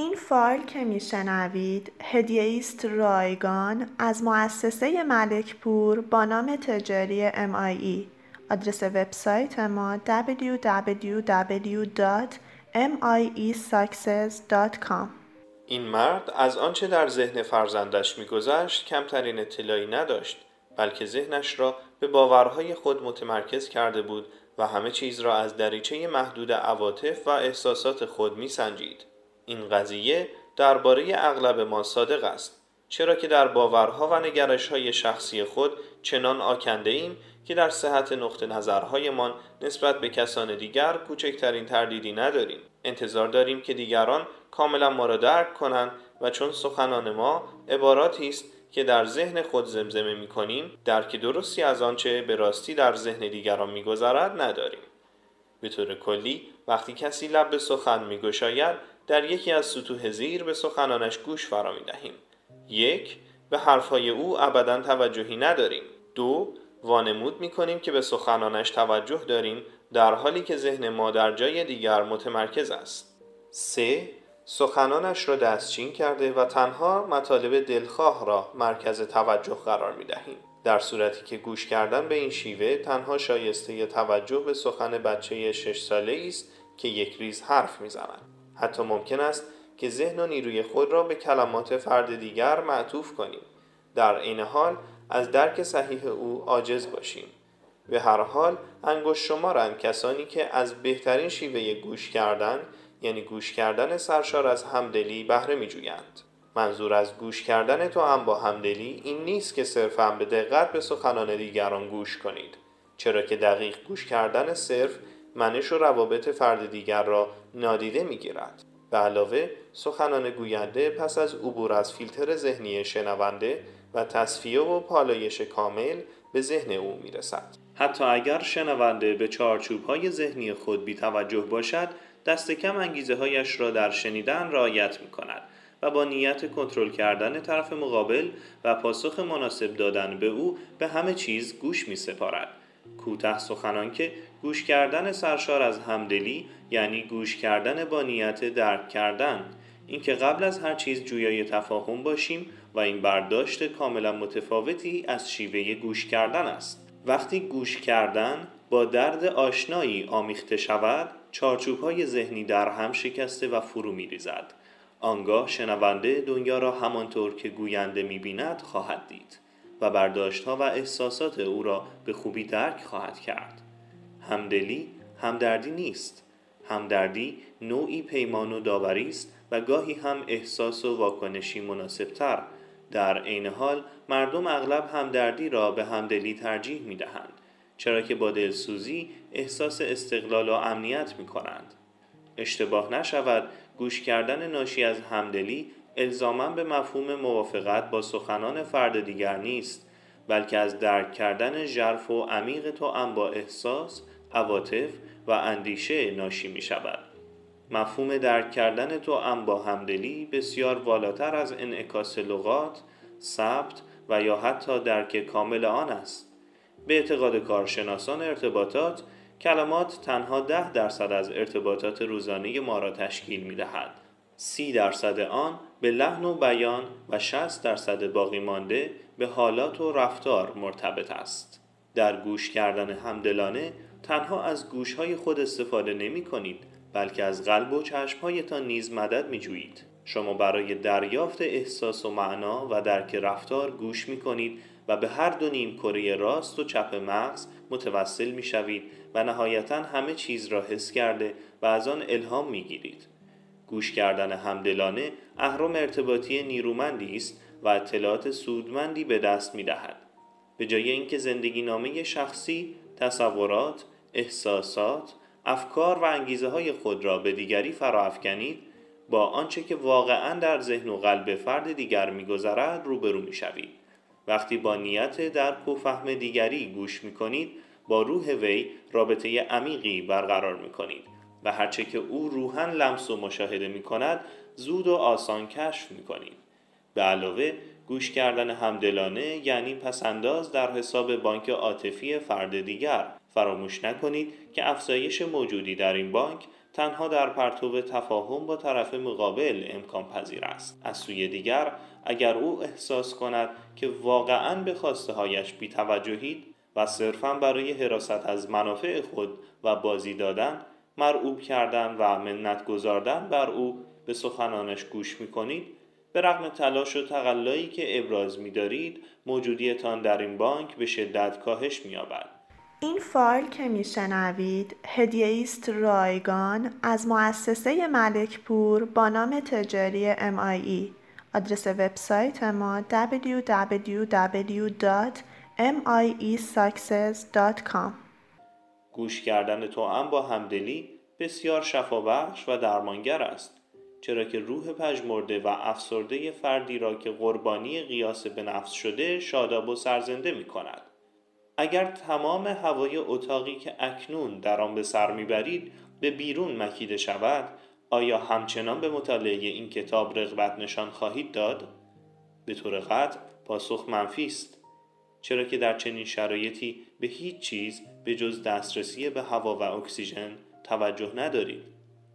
این فایل که میشنوید هدیه است رایگان از مؤسسه ملکپور با نام تجاری MIE. آدرس وبسایت ما www.miesuccess.com. این مرد از آنچه در ذهن فرزندش می‌گذشت کمترین اطلاعی نداشت، بلکه ذهنش را به باورهای خود متمرکز کرده بود و همه چیز را از دریچه محدود عواطف و احساسات خود می‌سنجید. این قضیه درباره اغلب ما صادق است، چرا که در باورها و نگرش‌های شخصی خود چنان آکنده ایم که در صحت نقطه نظرهایمان نسبت به کسان دیگر کوچکترین تردیدی نداریم. انتظار داریم که دیگران کاملا ما را درک کنند و چون سخنان ما عباراتی است که در ذهن خود زمزمه می‌کنیم، درک درستی از آنچه به راستی در ذهن دیگران می‌گذرد نداریم. به طور کلی وقتی کسی لب به سخن می‌گشاید، در یکی از سطوح زیر به سخنانش گوش فرا می‌دهیم. 1. به حرفهای او ابداً توجهی نداریم. 2. وانمود می‌کنیم که به سخنانش توجه داریم در حالی که ذهن ما در جای دیگر متمرکز است. 3. سخنانش را دستچین کرده و تنها مطالب دلخواه را مرکز توجه قرار می‌دهیم. در صورتی که گوش کردن به این شیوه تنها شایسته توجه به سخن بچه 6 ساله‌ای است که یک ریز حرف می‌زند. حتی ممکن است که ذهن و نیروی خود را به کلمات فرد دیگر معطوف کنیم، در عین حال از درک صحیح او عاجز باشیم. به هر حال انگشت شمارند کسانی که از بهترین شیوه گوش کردن، یعنی گوش کردن سرشار از همدلی، بهره می‌جویند. منظور از گوش کردن توأم با همدلی این نیست که صرفاً به دقت به سخنان دیگران گوش کنید، چرا که دقیق گوش کردن صرف منش و روابط فرد دیگر را نادیده می‌گیرد. به علاوه سخنان گوینده پس از عبور از فیلتر ذهنی شنونده و تصفیه و پالایش کامل به ذهن او میرسد. حتی اگر شنونده به چارچوب‌های ذهنی خود بی‌توجه باشد، دست کم انگیزه‌هایش را در شنیدن رعایت می‌کند و با نیت کنترل کردن طرف مقابل و پاسخ مناسب دادن به او به همه چیز گوش می‌سپارد. کوتاه سخنان که گوش کردن سرشار از همدلی یعنی گوش کردن با نیت درک کردن، اینکه قبل از هر چیز جویای تفاهم باشیم و این برداشت کاملا متفاوتی از شیوه گوش کردن است. وقتی گوش کردن با درد آشنایی آمیخته شود، چارچوب‌های ذهنی در هم شکسته و فرو می‌ریزد. آنگاه شنونده دنیا را همانطور که گوینده می‌بیند خواهد دید و برداشت‌ها و احساسات او را به خوبی درک خواهد کرد. همدلی همدردی نیست. همدردی نوعی پیمان و داوری است و گاهی هم احساس و واکنشی مناسبتر. در عین حال مردم اغلب همدردی را به همدلی ترجیح می‌دهند، چرا که با دلسوزی احساس استقلال و امنیت می‌کنند. اشتباه نشود، گوش کردن ناشی از همدلی الزاماً به مفهوم موافقت با سخنان فرد دیگر نیست، بلکه از درک کردن ژرف و عمیق توأم با احساس، عواطف و اندیشه ناشی می شود. مفهوم درک کردن توأم با همدلی بسیار والاتر از انعکاس لغات، ثبت و یا حتی درک کامل آن است. به اعتقاد کارشناسان ارتباطات، کلمات تنها 10% از ارتباطات روزانه ما را تشکیل می دهد. 30% آن به لحن و بیان و 60% باقی مانده به حالات و رفتار مرتبط است. در گوش کردن همدلانه تنها از گوشهای خود استفاده نمی کنید، بلکه از قلب و چشمهایتان نیز مدد می جویید. شما برای دریافت احساس و معنا و درک رفتار گوش می کنید و به هر دو نیم کره راست و چپ مغز متوسل می شوید و نهایتاً همه چیز را حس کرده و از آن الهام می گیرید. گوش کردن همدلانه اهرم ارتباطی نیرومندی است و اطلاعات سودمندی به دست می دهد. به جای اینکه زندگی نامه شخصی، تصورات، احساسات، افکار و انگیزه های خود را به دیگری فراافکنید، با آنچه که واقعاً در ذهن و قلب فرد دیگر می‌گذرد روبرو می‌شوید. وقتی با نیت درک و فهم دیگری گوش می‌کنید، با روح وی رابطه عمیقی برقرار می‌کنید و هرچه که او روحاً لمس و مشاهده می‌کند زود و آسان کشف می‌کنید. به علاوه گوش کردن همدلانه یعنی پسنداز در حساب بانک عاطفی فرد دیگر. فراموش نکنید که افزایش موجودی در این بانک تنها در پرتو تفاهم با طرف مقابل امکان پذیر است. از سوی دیگر اگر او احساس کند که واقعاً به خواسته هایش بی‌توجهید و صرفاً برای حراست از منافع خود و بازی دادن، مرعوب کردن و منت گذاردن بر او به سخنانش گوش می‌کنید، به رغم تلاش و تقلایی که ابراز می‌دارید، موجودیتان در این بانک به شدت کاهش می‌یابد. این فایل که میشنوید هدیه است رایگان از مؤسسه ملک پور با نام تجاری MIE. آدرس وبسایت ما www.miesuccess.com. گوش کردن توأم با همدلی بسیار شفابخش و درمانگر است، چرا که روح پژمرده و افسرده فردی را که قربانی قیاس به نفس شده شاداب و سرزنده می کند. اگر تمام هوای اتاقی که اکنون در آن به سر میبرید به بیرون مکیده شود، آیا همچنان به مطالعه این کتاب رغبت نشان خواهید داد؟ به طور قطع پاسخ منفی است، چرا که در چنین شرایطی به هیچ چیز به جز دسترسی به هوا و اکسیژن توجه ندارید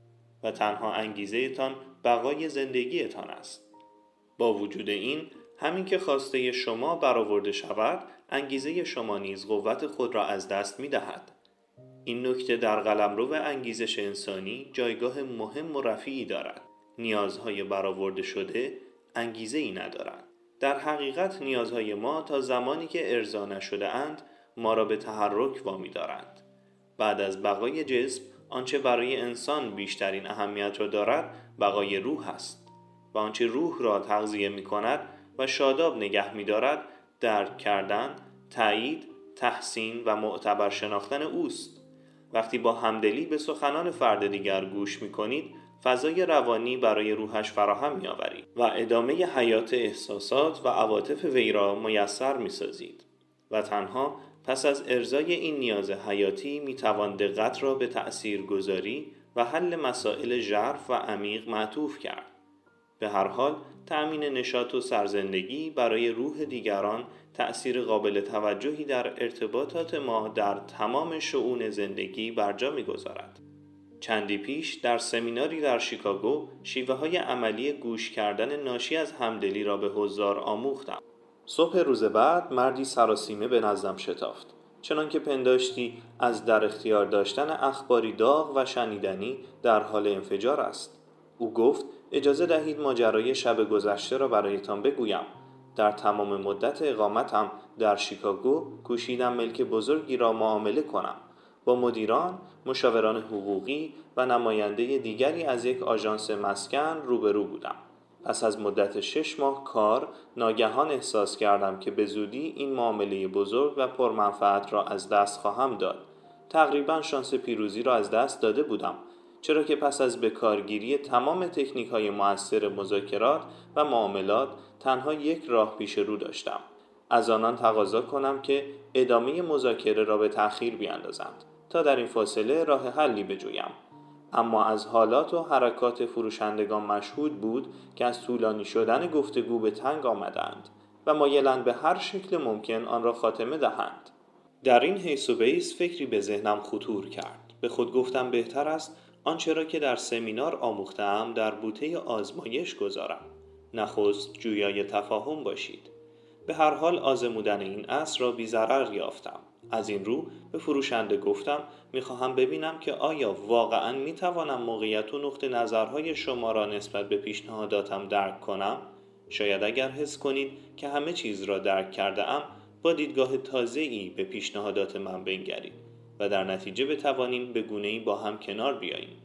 و تنها انگیزه تان بقای زندگیتان است. با وجود این، همین که خواسته شما برآورده شود، انگیزه شما نیز قوت خود را از دست می دهد. این نکته در قلمرو انگیزش انسانی جایگاه مهم و رفیعی دارد. نیازهای برآورده شده انگیزه ای ندارند. در حقیقت نیازهای ما تا زمانی که ارضا نشده اند ما را به تحرک وامی دارند. بعد از بقای جسم، آنچه برای انسان بیشترین اهمیت را دارد بقای روح است و آنچه روح را تغذیه می کند و شاداب نگه می دارد درک کردن، تایید، تحسین و معتبر شناختن اوست. وقتی با همدلی به سخنان فرد دیگر گوش می کنید، فضای روانی برای روحش فراهم می آورید و ادامه حیات احساسات و عواطف وی را میسر می سازید و تنها پس از ارضای این نیاز حیاتی می توان دقت را به تأثیرگذاری و حل مسائل ژرف و عمیق معطوف کرد. به هر حال تأمین نشاط و سرزندگی برای روح دیگران تأثیر قابل توجهی در ارتباطات ما در تمام شئون زندگی برجا می‌گذارد. چندی پیش در سمیناری در شیکاگو شیوه‌های عملی گوش کردن ناشی از همدلی را به حضار آموختم. صبح روز بعد مردی سراسیمه به نزدم شتافت، چنان که پنداشتی از در اختیار داشتن اخباری داغ و شنیدنی در حال انفجار است. او گفت اجازه دهید ماجرای شب گذشته را برایتان بگویم. در تمام مدت اقامتم در شیکاگو کوشیدم ملک بزرگی را معامله کنم. با مدیران، مشاوران حقوقی و نماینده دیگری از یک آژانس مسکن روبرو بودم. پس از مدت 6 ماه کار، ناگهان احساس کردم که به زودی این معامله بزرگ و پرمنفعت را از دست خواهم داد. تقریباً شانس پیروزی را از دست داده بودم، چرا که پس از بکارگیری تمام تکنیک‌های مؤثر مذاکرات و معاملات تنها یک راه پیش رو داشتم: از آنان تقاضا کنم که ادامه مذاکره را به تأخیر بیاندازند تا در این فاصله راه حلی بجویم. اما از حالات و حرکات فروشندگان مشهود بود که از طولانی شدن گفتگو به تنگ آمدند و مایلند به هر شکل ممکن آن را خاتمه دهند. در این حیث و بیس فکری به ذهنم خطور کرد. به خود گفتم بهتر است آنچه را که در سمینار آموختم در بوته آزمایش گذارم. نخست جویای تفاهم باشید. به هر حال آزمودن این اصل را بی ضرر یافتم. از این رو به فروشنده گفتم میخواهم ببینم که آیا واقعاً میتوانم موقعیت و نقطه نظرهای شما را نسبت به پیشنهاداتم درک کنم. شاید اگر حس کنید که همه چیز را درک کرده ام، با دیدگاه تازه‌ای به پیشنهادات من بنگرید و در نتیجه بتوانیم به گونه‌ای با هم کنار بیاییم.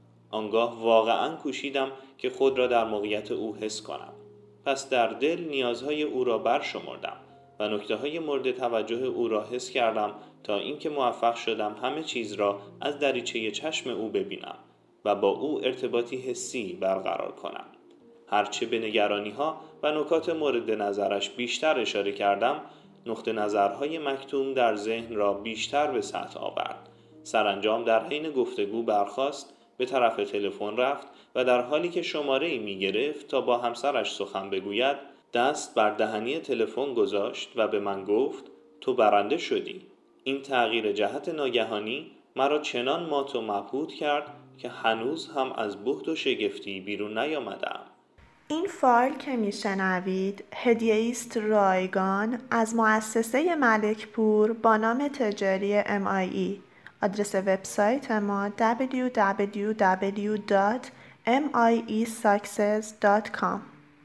آنگاه واقعاً کوشیدم که خود را در موقعیت او حس کنم. پس در دل نیازهای او را برشمردم و نکته‌های مورد توجه او را حس کردم تا اینکه موفق شدم همه چیز را از دریچه چشم او ببینم و با او ارتباطی حسی برقرار کنم. هرچه به نگرانی‌ها و نکات مورد نظرش بیشتر اشاره کردم، نقطه نظرهای مکتوم در ذهن را بیشتر به سطح آورد. سرانجام در حین گفتگو برخاست، به طرف تلفن رفت و در حالی که شماره‌ای می‌گرفت تا با همسرش سخن بگوید، دست بر دهنی تلفن گذاشت و به من گفت تو برنده شدی. این تغییر جهت ناگهانی مرا چنان مات و مبهوت کرد که هنوز هم از بهت و شگفتی بیرون نیامدم. این فایل که میشنوید هدیه است رایگان از مؤسسه ملک پور با نام تجاری MIE. آدرس وبسایت ما www.miesuccess.com.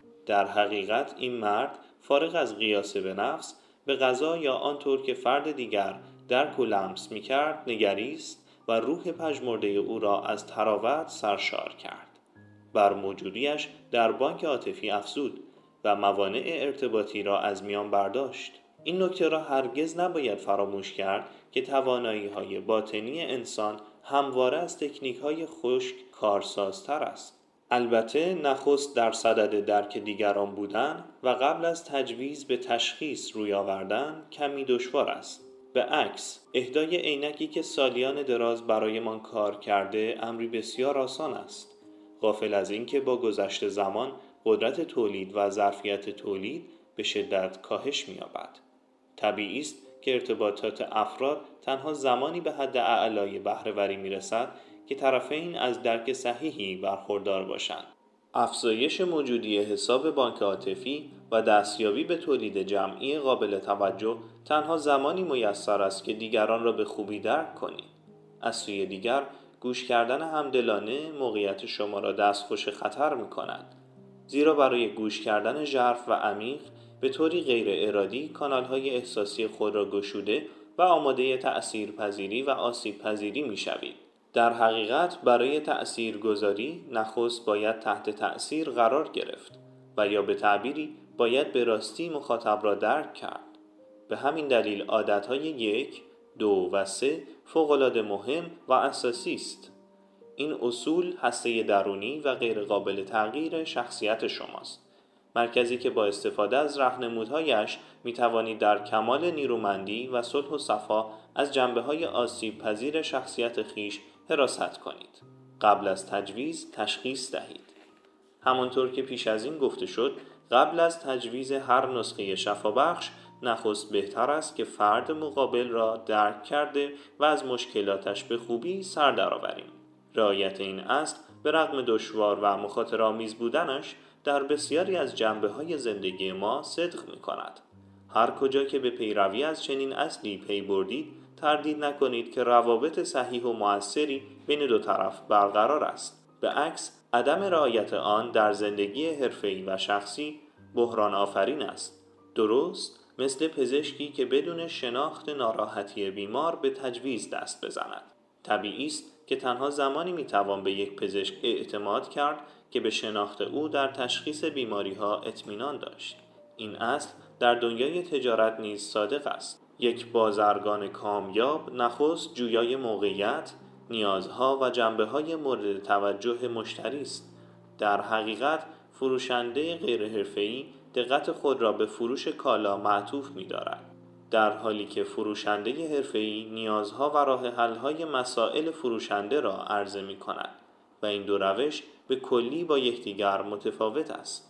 در حقیقت این مرد فارغ از قیاس به نفس به قضا یا آنطور که فرد دیگر درک و لمس می‌کرد نگریست و روح پژمرده او را از طراوت سرشار کرد. بر موجودیش در بانک عاطفی افزود و موانع ارتباطی را از میان برداشت. این نکته را هرگز نباید فراموش کرد که توانایی‌های باطنی انسان همواره از تکنیک‌های خشک کارسازتر است. البته نخست در صدد درک دیگران بودن و قبل از تجویز به تشخیص روی آوردن کمی دشوار است. به عکس، اهدای عینکی که سالیان دراز برایمان کار کرده امری بسیار آسان است. غافل از اینکه با گذشت زمان قدرت تولید و ظرفیت تولید به شدت کاهش می‌یابد. طبیعی است که ارتباطات افراد تنها زمانی به حد اعلای بهره‌وری می‌رسد که طرفین از درک صحیحی برخوردار باشند. افزایش موجودی حساب بانک عاطفی و دستیابی به تولید جمعی قابل توجه تنها زمانی میسر است که دیگران را به خوبی درک کنید. از سوی دیگر گوش کردن همدلانه موقعیت شما را دستخوش خطر می‌کند. زیرا برای گوش کردن ژرف و عمیق به طوری غیر ارادی کانال‌های احساسی خود را گشوده و آماده تأثیرپذیری و آسیب‌پذیری می‌شوید. در حقیقت برای تأثیرگذاری نخست باید تحت تأثیر قرار گرفت و یا به تعبیری باید به راستی مخاطب را درک کرد. به همین دلیل عادتهای 1، 2 و 3 فوق‌العاده مهم و اساسی است. این اصول هسته درونی و غیر قابل تغییر شخصیت شماست. مرکزی که با استفاده از راهنمودهایش می توانید در کمال نیرومندی و صلح و صفا از جنبه‌های آسیب پذیر شخصیت خیش حراست کنید. قبل از تجویز تشخیص دهید. همانطور که پیش از این گفته شد، قبل از تجویز هر نسخه شفابخش نخست بهتر است که فرد مقابل را درک کرده و از مشکلاتش به خوبی سر درآوریم. رعایت این اصل به رغم دشوار و مخاطره‌آمیز بودنش در بسیاری از جنبه‌های زندگی ما صدق می‌کند. هر کجا که به پیروی از چنین اصلی پی بردید، تردید نکنید که روابط صحیح و مؤثری بین دو طرف برقرار است. به عکس، عدم رعایت آن در زندگی حرفه‌ای و شخصی بحران آفرین است. درست مثل پزشکی که بدون شناخت ناراحتی بیمار به تجویز دست بزند. طبیعی است که تنها زمانی میتوان به یک پزشک اعتماد کرد که به شناخت او در تشخیص بیماری‌ها اطمینان داشت. این اصل در دنیای تجارت نیز صادق است. یک بازرگان کامیاب نخست جویای موقعیت، نیازها و جنبه‌های مورد توجه مشتری است. در حقیقت فروشنده غیر حرفه‌ای دقت خود را به فروش کالا معطوف می‌دارد، در حالی که فروشنده حرفه‌ای نیازها و راه حل‌های مسائل فروشنده را عرضه می‌کند و این دو روش به کلی با یکدیگر متفاوت است.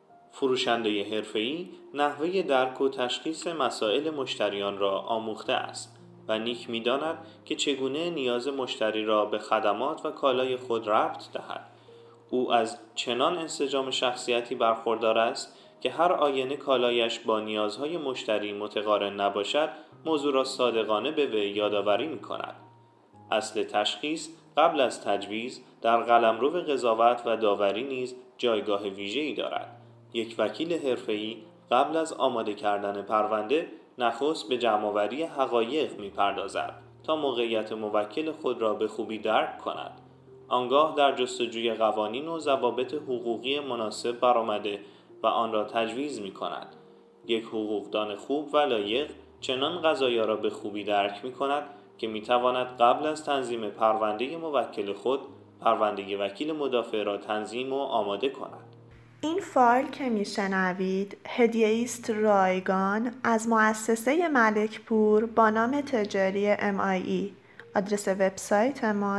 فروشنده حرفه‌ای نحوه درک و تشخیص مسائل مشتریان را آموخته است و نیک می‌داند که چگونه نیاز مشتری را به خدمات و کالای خود ربط دهد. او از چنان انسجام شخصیتی برخوردار است که هر آینه کالایش با نیازهای مشتری متقارن نباشد، موضوع را صادقانه به وی یادآوری می‌کند. اصل تشخیص قبل از تجویز در قلمرو قضاوت و داوری نیز جایگاه ویژه‌ای دارد. یک وکیل حرفه‌ای قبل از آماده کردن پرونده نخست به جمع‌آوری حقایق می‌پردازد تا موقعیت موکل خود را به خوبی درک کند. آنگاه در جستجوی قوانین و ضوابط حقوقی مناسب برآمده و آن را تجویز می‌کند. یک حقوقدان خوب و لایق چنان قضایا را به خوبی درک می‌کند که می‌تواند قبل از تنظیم پرونده موکل خود، پرونده وکیل مدافع را تنظیم و آماده کند. این فایل که میشنوید هدیه است رایگان از مؤسسه ملک پور با نام تجاری MIE. آدرس وبسایت ما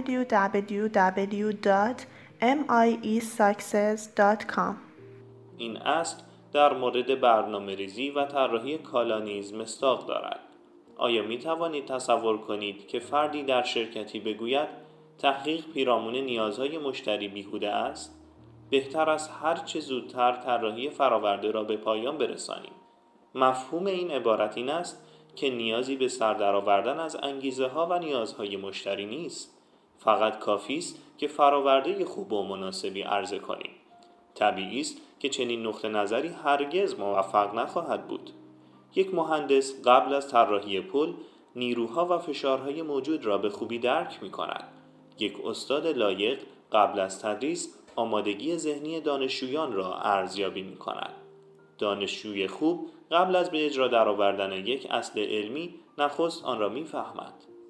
www.miesuccess.com. این اصل در مورد برنامه‌ریزی و طراحی کالا نیز مصداق دارد. آیا می توانید تصور کنید که فردی در شرکتی بگوید تحقیق پیرامون نیازهای مشتری بیهوده است؟ بهتر است هر چه زودتر طراحی فراورده را به پایان برسانیم. مفهوم این عبارت این است که نیازی به سر درآوردن از انگیزه ها و نیازهای مشتری نیست. فقط کافی است که فراورده خوب و مناسبی عرضه کنیم. طبیعی است که چنین نقطه نظری هرگز موفق نخواهد بود. یک مهندس قبل از طراحی پل نیروها و فشارهای موجود را به خوبی درک می کند. یک استاد لایق قبل از تدریس آمادگی ذهنی دانشجویان را ارزیابی می کند. دانشجوی خوب قبل از به اجرا درآوردن یک اصل علمی نخست آن را می فهمد.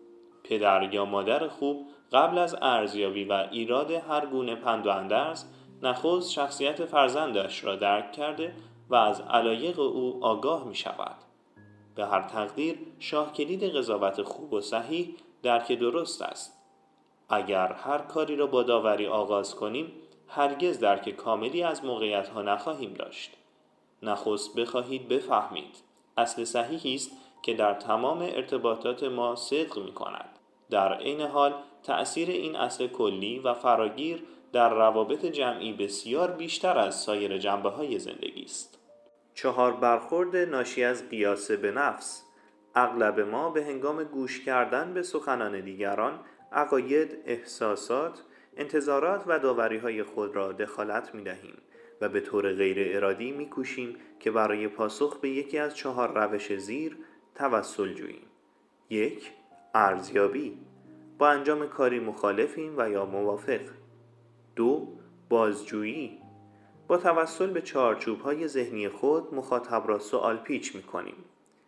پدر یا مادر خوب قبل از ارزیابی و ایراد هر گونه پند و اندرز نخست شخصیت فرزندش را درک کرده و از علایق او آگاه می شود. به هر تقدیر شاه کلید قضاوت خوب و صحیح درک درست است. اگر هر کاری را با داوری آغاز کنیم هرگز درک کاملی از موقعیت ها نخواهیم داشت. نخست بخواهید بفهمید. اصل صحیحی است که در تمام ارتباطات ما صدق می کند. در عین حال تأثیر این اصل کلی و فراگیر در روابط جمعی بسیار بیشتر از سایر جنبه‌های زندگی است. 4 برخورد ناشی از قیاس به نفس. اغلب ما به هنگام گوش کردن به سخنان دیگران، عقاید، احساسات، انتظارات و داوری‌های خود را دخالت می‌دهیم و به طور غیر ارادی می‌کوشیم که برای پاسخ به یکی از 4 روش زیر توسل جوییم. 1. ارزیابی. با انجام کاری مخالفیم و یا موافق. 2. بازجویی. با توسل به چارچوب‌های ذهنی خود مخاطب را سوال پیچ می‌کنیم.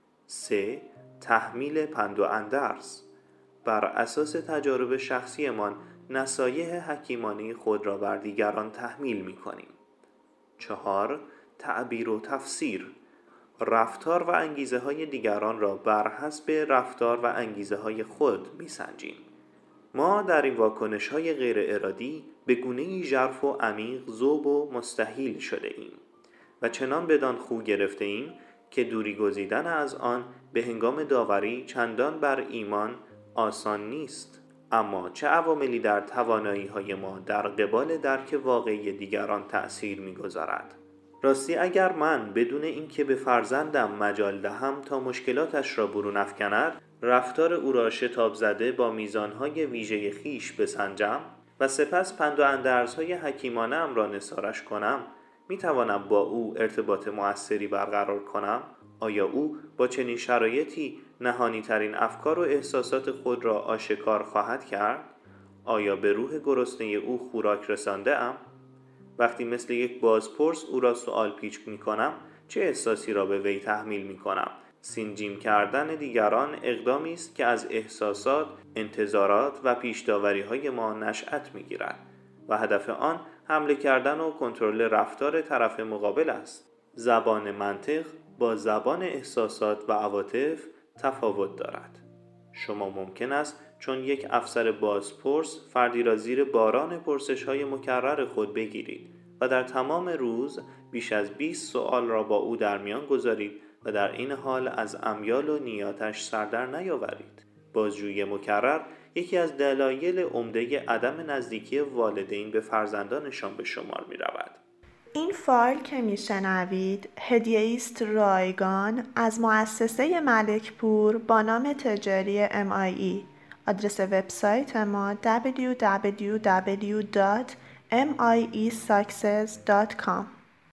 3. تحمیل پند و اندرز. بر اساس تجارب شخصیمان نصایح حکیمانه خود را بر دیگران تحمیل می‌کنیم. 4. تعبیر و تفسیر. رفتار و انگیزه‌های دیگران را بر حسب رفتار و انگیزه‌های خود می‌سنجیم. ما در این واکنش‌های غیر ارادی به گونه‌ای ژرف و عمیق ذوب و مستحیل شده ایم و چنان بدان خو گرفته ایم که دوری گزیدن از آن به هنگام داوری چندان بر ایمان آسان نیست. اما چه عواملی در توانایی‌های ما در قبال درک واقعی دیگران تأثیر می‌گذارد؟ راستی اگر من بدون اینکه به فرزندم مجال دهم تا مشکلاتش را برون افکند، رفتار او را شتاب زده با میزانهای ویژه خیش بسنجم و سپس پند و اندرزهای حکیمانه ام را نثارش کنم، میتوانم با او ارتباط مؤثری برقرار کنم؟ آیا او با چنین شرایطی نهانی ترین افکار و احساسات خود را آشکار خواهد کرد؟ آیا به روح گرسنه او خوراک رسانده ام؟ وقتی مثل یک بازپرس او را سوال پیچ می کنم، چه احساسی را به وی تحمیل می کنم؟ سینجیم کردن دیگران اقدامی است که از احساسات، انتظارات و پیش‌داوری‌های ما نشأت می‌گیرد و هدف آن حمله کردن و کنترل رفتار طرف مقابل است. زبان منطق با زبان احساسات و عواطف تفاوت دارد. شما ممکن است چون یک افسر بازپرس فردی را زیر باران پرسش‌های مکرر خود بگیرید و در تمام روز بیش از 20 سوال را با او در میان گذارید و در این حال از امیال و نیاتش سر در نیاورید. بازجویی مکرر یکی از دلایل عمده عدم نزدیکی والدین به فرزندانشان به شمار می رود. این فایل که میشنوید هدیه است رایگان از مؤسسه ملک پور با نام تجاری MIE. آدرس وبسایت ما www.miesuccess.com